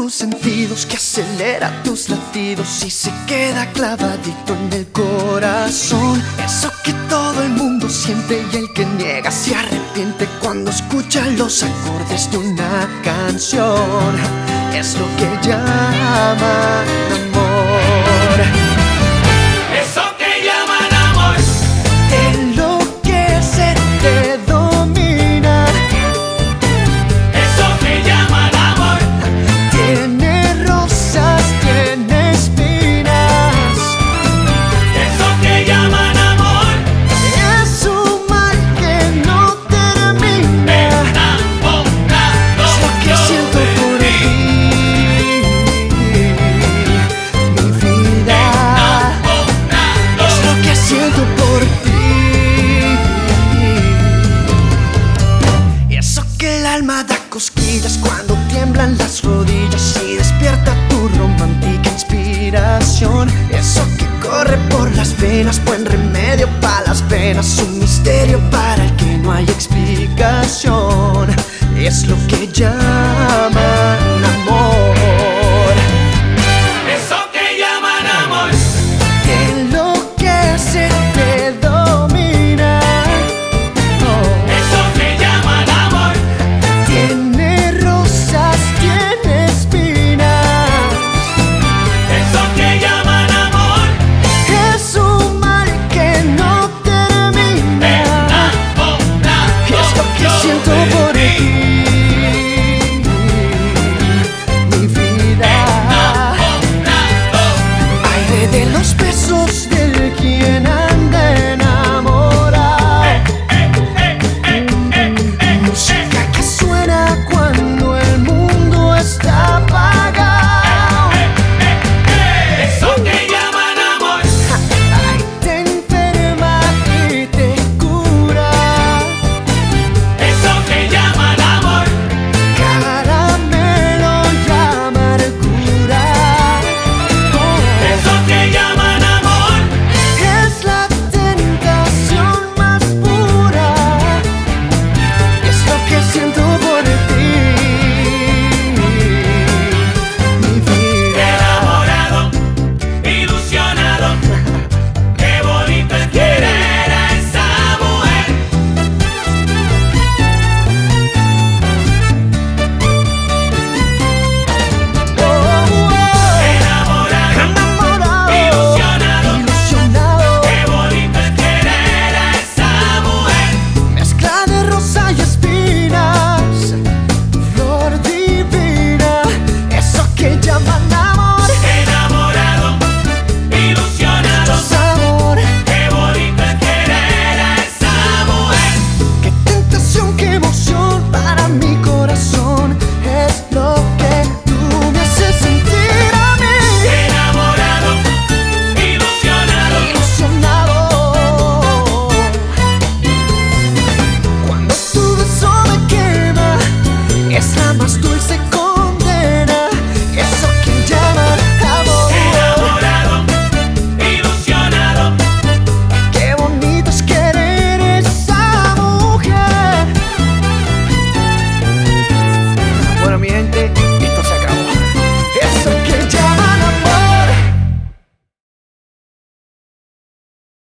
tus sentidos, que acelera tus latidos y se queda clavadito en el corazón. Eso que todo el mundo siente y el que niega se arrepiente cuando escucha los acordes de una canción. Es lo que llaman amor. Eso que llaman amor. Te enloquece, te domina. Eso que llaman amor. Tiene rosas, tiene espinas. Eso que llaman amor. Es un mal que no termina. Enamorado Es lo que yo siento de por ti. ti, mi vida. Enamorado. Es lo que siento por ti. Y eso que el alma da cosquillas cuando tiemblan las rodillas y despierta tu romántica inspiración. Eso que corre por las venas, buen remedio para las penas, un misterio para el que no hay explicación. Es lo que llaman amor. Eso que llaman amor. Te enloquece, te domina. Oh. Eso que llaman amor. Tiene rosas, tiene espinas. Eso que llaman amor. Es un mal que no termina. Enamorado Es lo que yo siento de por ti. ti, mi vida. Enamorado. Aire de los besos del quien anda enamorado. Música que suena cuando el mundo está apagado. Eso que llaman amor. Ay, te enferma y te cura. Eso que llaman amor. Caramelo y amargura. Oh, Eso que llaman amor. es la tentación más pura. Es lo que siento por ti, mi vida. Enamorado, ilusionado. Qué bonito es querer a esa mujer. Oh, oh, Enamorado, enamorado, ilusionado. ilusionado. Qué bonito es querer a esa mujer. Mezcla de rosa y espinas, flor divina, eso que llaman amor, Enamorado, ilusionado. sabor. Qué bonito es querer a esa mujer. Qué tentación, qué emoción para mi corazón, es lo que tú me haces sentir a mí. Enamorado, ilusionado. Ilusionado. Cuando tu beso me quema, es la más dulce